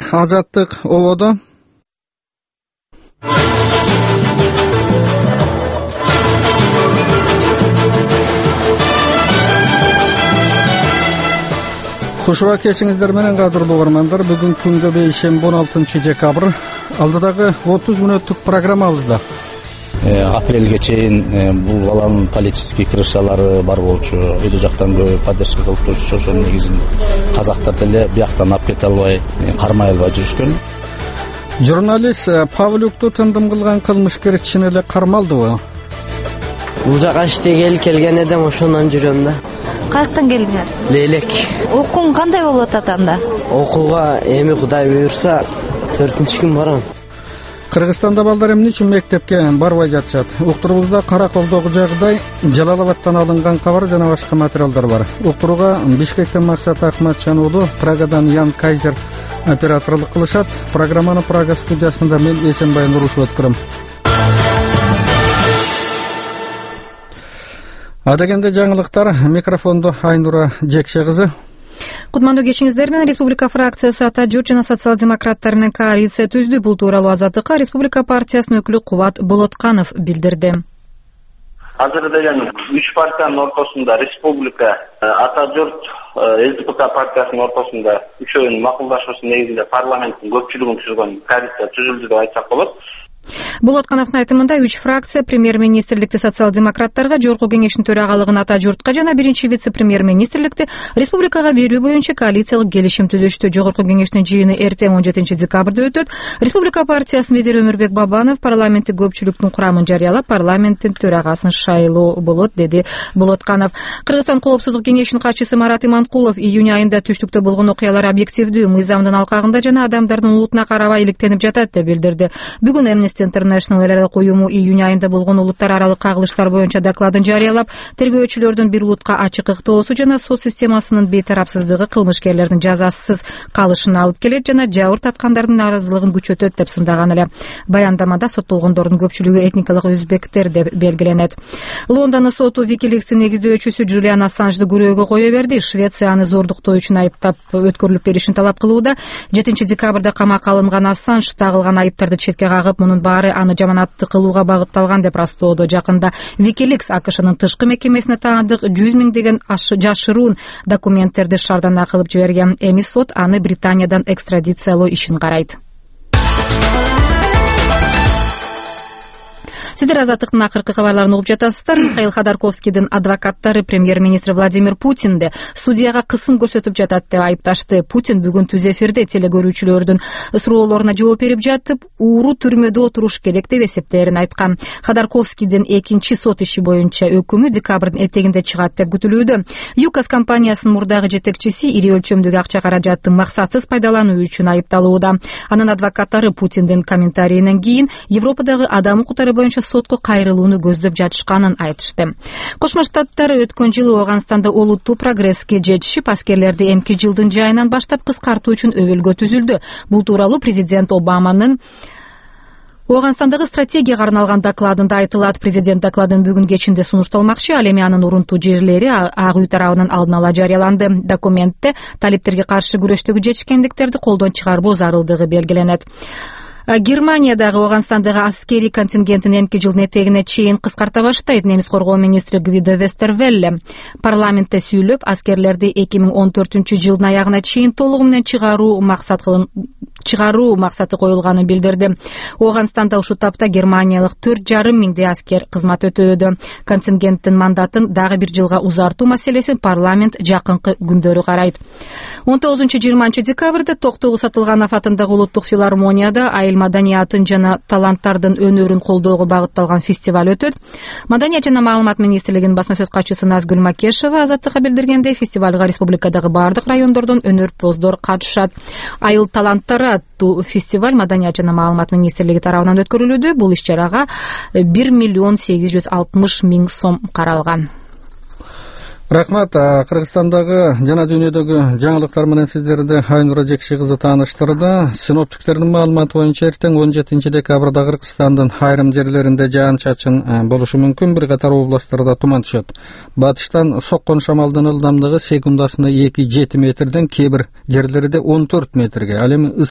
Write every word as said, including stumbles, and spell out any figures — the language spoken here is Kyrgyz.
Азаттык ободо. Кушуба кечиңиздер менен кадырлуу угармандар. Бүгүн күнгө бейшемби он алтынчы декабрь. Алдыдагы отуз мүнөттүк программабызда апрелге чейин бул баланын политический крышалары бар болчу. Өйдө жактан көп поддержка кылып турчу. Ошонун негизинде казактар деле бияктан ап кете албай, кармай албай жүрүшкөн. Журналист Павлюкту тындым кылган кылмышкер чын эле кармалдыбы? Бул жака иштегели келген эдим, ошондон жүрөм да. Каяктан келдиңер? Лейлек. Окуң кандай болуп атат анда? Окууга эми Кудай буйрса төртүнчү күн барам. Кыргызстанда балдар эмне үчүн мектепке барбай жатышат? Уктуруубузда Караколдогу жагдай, Жалалабадтан алынган кабар жана башка материалдар бар. Уктурууга Бишкектен Максат Акматжан уулу, Прагадан Ян Кайзер операторлук кылышат. Программаны Прага студиясында мен Эсенбай Нурушев өткөрөм. Адегенде жаңылыктар, микрофонду Айнура Жекше кызы. Кутмандуу кечиңиздер менен Республика фракциясы Ата журт жана социал-демократтар менен коалиция түздү. Бул тууралуу Азаттыкка Республика партиясынын өкүлү Кубат Болотканов билдирди. Азыр деген үч партиянын ортосунда Республика, Ата журт, ЛДПК партиясынын ортосунда үчөөнүн макулдашуусу негизинде парламенттин көпчүлүгүн түзгөн коалиция түзүлдү деп айтсак болот. Болоткановдун айтымында үч фракция премьер-министрликти социал-демократтарга, жогорку кеңештин төрагалыгын Ата журтка жана биринчи вице-премьер-министрликти республикага берүү боюнча коалициялык келишим түзүштү. Жогорку кеңештин жыйыны эртең он жетинчи декабрда өтөт. Республика партиясынын лидери Өмүрбек Бабанов парламенттик көпчүлүктүн курамын жарыялап, парламенттин төрагасын шайлоо болот, деди Болотканов. Кыргызстан коопсуздук кеңешинин катчысы Марат Иманкулов июнь айында түштүктө болгон окуялар объективдүү, мыйзамдын алкагында жана адамдардын улутуна карабай иликтенип жатат деп билдирди. Бүгүн Amnesty International эл аралык уюму июнь айында болгон улуттар аралык кагылыштар боюнча докладын жарыялап, тергөөчүлөрдүн бир улутка ачык ыктоосу жана сот системасынын бейтарапсыздыгы кылмышкерлердин жазасыз калышына алып келет жана жабыр таткандардын нааразылыгын күчөтөт деп сындаган эле. Баяндамада соттолгондордун көпчүлүгү этникалык өзбектер деп белгиленет. Лондондун соту Wikileaks'ин негиздөөчүсү Джулиан Ассанжды күрөөгө кое берди. Швеция аны зордуктоо үчүн айыптап өткөрүлүп беришин талап кылууда. жетинчи декабрда камакка алынган Ассанж тагылган айыптарды четке кагып, мунун баары аны жаманатты кылууга багытталган деп растоодо. Жакында Wikileaks АКШнын тышкы мекемесине таандык жүз миңдеген жашыруун документтерди шаардан кылып жиберген. Эми сот аны Британиядан экстрадициялоо ишин карайт. Сиздер Азаттыктын акыркы кабарларын угуп жатасыздар. Михаил Ходорковскийдин адвокаттары премьер-министр Владимир Путинди судьяга кысым көрсөтүп жатат деп айыпташты. Путин бүгүн түз эфирде телекөрүүчүлөрдүн суроолоруна жооп берип жатып, ууру түрмөдө отуруш керек деп эсептерин айткан. Ходорковскийдин экинчи сот иши боюнча өкүмү декабрдын этегинде чыгат деп күтүлүүдө. ЮКОС компаниясынын мурдагы жетекчиси ири өлчөмдөгү акча каражатты максатсыз пайдалануу үчүн айыпталууда. Анын адвокаттары Путиндин комментарийинен кийин Европадагы адам укуктары боюнча сотко кайрылууну көздөп жатышканын айтышты. Кошмо Штаттар өткөн жылы Ооганстанда олуттуу прогресске жетишип, аскерлерди эмки жылдын жайынан баштап кыскартуу үчүн өбөлгө түзүлдү. Бул тууралуу президент Обаманын Ооганстандагы стратегияга арналган докладында айтылат. Президент докладын бүгүн кечинде сунушталмакчы, ал эми анын урунтуу жерлери Ак үй тарабынан алдын ала жарыяланды. Документте талиптерге каршы күрөштөгү жетишкендиктерди колдон чыгарбоо зарылдыгы белгиленет. Германиядагы Ооганстандагы аскерий контингентин эмки жылдын этегине чейин кыскарта баштайт. Немис коргоо министри Гвидо Вестервелле парламентте сүйлөп, аскерлерди эки миң он төртүнчү жылдын аягына чейин толугу менен чыгаруу максат кылын чыгаруу максаты коюлганын билдирди. Ооганстанда ушул тапта германиялык төрт жарым миңдей аскер кызмат өтөөдө. Контингенттин мандатын дагы бир жылга узартуу маселесин парламент жакынкы күндөрү карайт. он тогузунчу жыйырманчы декабрда Токтогул Сатылганов атындагы улуттук филармонияда айыл маданиятын жана таланттардын өнөрүн колдоого багытталган фестиваль өтөт. Маданият жана маалымат министрлигинин басма сөз катчысы Назгүл Макешова Азаттыкка билдиргендей, фестивалга республикадагы бардык райондордон өнөрпоздор катышат. Айыл таланттары аттуу фестиваль Маданият жана маалымат министрлиги тарабынан өткөрүлүүдө. Бул иш-чарага бир миллион сегиз жүз алтымыш миң сом каралган. Рахмат. Кыргызстандагы жана дүйнөдөгү жаңылыктар менен сиздерди Айнура Жекше кызы тааныштырды. Синоптиктердин маалыматы боюнча эртең он жетинчи декабрда Кыргызстандын айрым жерлеринде жаан-чачын болушу мүмкүн, бир катар областтарда туман түшөт. Батыштан соккон шамалдын ылдамдыгы секундасына эки жети метрден, кээ бир жерлерде он төрт метрге, ал эми